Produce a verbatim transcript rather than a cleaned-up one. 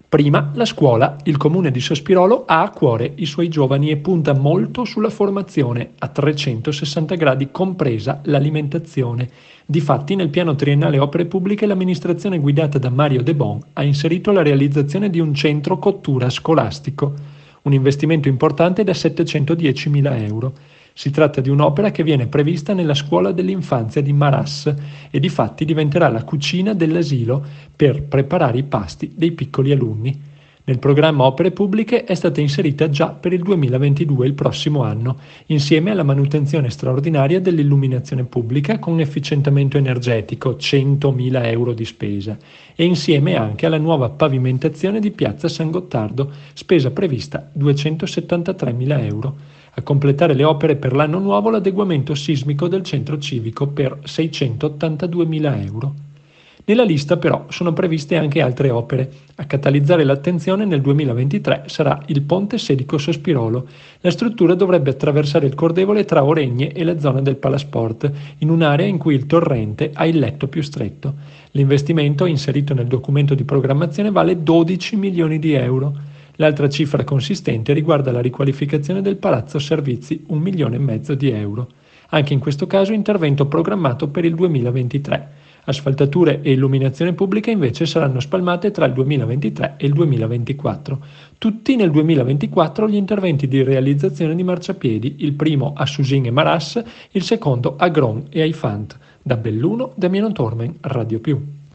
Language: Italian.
Prima, la scuola. Il comune di Sospirolo ha a cuore i suoi giovani e punta molto sulla formazione a trecentosessanta gradi, compresa l'alimentazione. Difatti, nel piano triennale opere pubbliche, l'amministrazione guidata da Mario De Bon ha inserito la realizzazione di un centro cottura scolastico, un investimento importante da settecentodiecimila euro. Si tratta di un'opera che viene prevista nella scuola dell'infanzia di Maras e difatti diventerà la cucina dell'asilo per preparare i pasti dei piccoli alunni. Nel programma Opere Pubbliche è stata inserita già per il duemilaventidue, il prossimo anno, insieme alla manutenzione straordinaria dell'illuminazione pubblica con efficientamento energetico, centomila euro di spesa, e insieme anche alla nuova pavimentazione di Piazza San Gottardo, spesa prevista duecentosettantatremila euro. A completare le opere per l'anno nuovo l'adeguamento sismico del centro civico per seicentottantaduemila euro. Nella lista però sono previste anche altre opere. A catalizzare l'attenzione nel duemilaventitré sarà il ponte Sedico-Sospirolo. La struttura dovrebbe attraversare il Cordevole tra Oregne e la zona del Palasport, in un'area in cui il torrente ha il letto più stretto. L'investimento, inserito nel documento di programmazione, vale dodici milioni di euro. L'altra cifra consistente riguarda la riqualificazione del Palazzo Servizi, un milione e mezzo di euro. Anche in questo caso intervento programmato per il duemilaventitré. Asfaltature e illuminazione pubblica invece saranno spalmate tra il duemilaventitré e il duemilaventiquattro. Tutti nel duemilaventiquattro gli interventi di realizzazione di marciapiedi, il primo a Susin e Maras, il secondo a Gron e Aifant. Da Belluno, Damiano Tormen, Radio Più.